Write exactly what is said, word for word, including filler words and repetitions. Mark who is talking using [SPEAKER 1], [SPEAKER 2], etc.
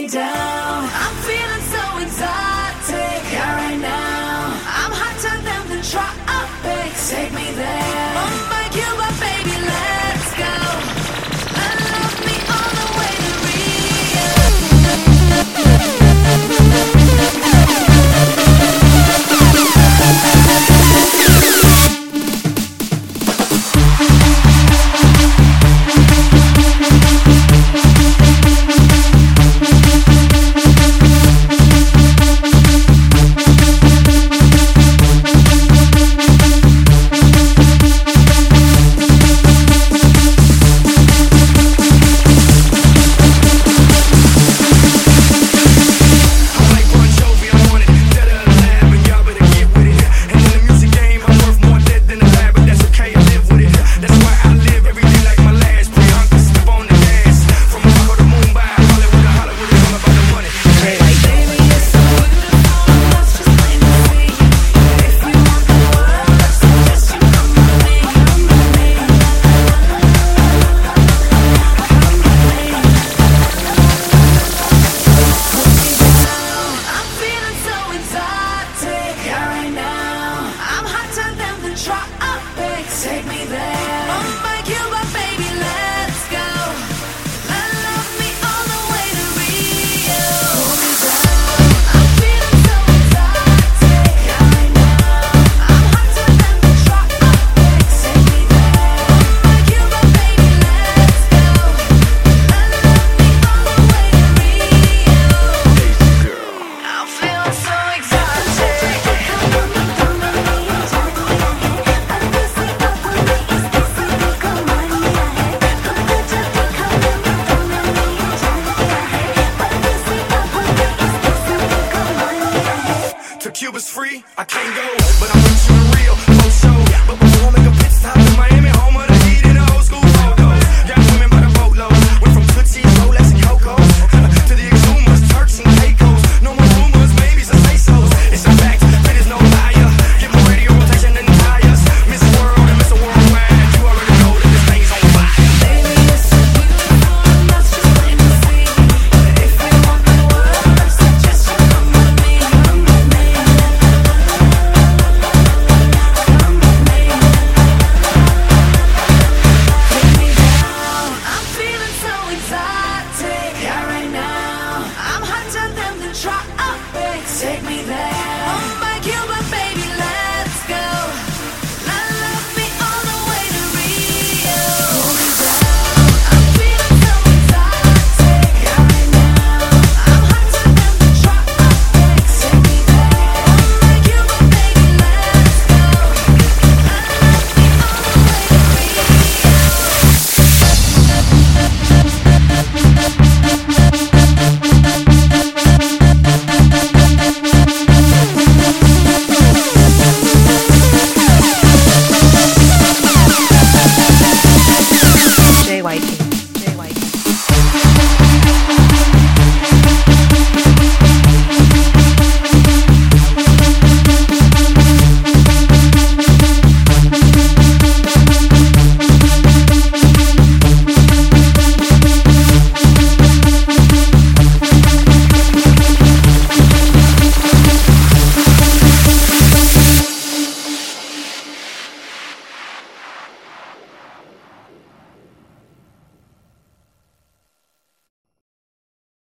[SPEAKER 1] down. I'm feeling so exotic. Yeah, right now I'm hotter than the tropics. Take me there. Mumbai, Cuba, baby, let's go. And love me all the way to Rio. Take me there. Mumbai, Cuba, baby, let's go. And love me all the way to Rio. Hold me down. I'm feeling so exotic. Yeah, right now I'm hotter than the tropics. Take me there. Mumbai, Cuba, baby, let's go. And love me all the way to Rio. I'm feeling so exotic.
[SPEAKER 2] Cuba's free, I can't go